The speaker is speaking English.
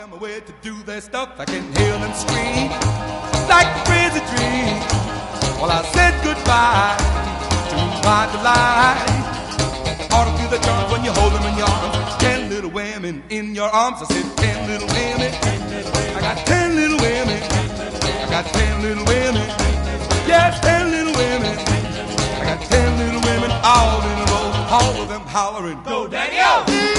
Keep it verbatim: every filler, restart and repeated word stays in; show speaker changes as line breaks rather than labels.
them away to do their stuff. I can hear them scream like a crazy dream. Well, I said goodbye to my delight. Ought to feel the charms when you hold them in your arms. Ten little women in your arms. I said ten little women. I got ten little women. I got ten little women. Yes, ten little women. I got ten little women all in a row. All of them hollering, go daddy-o!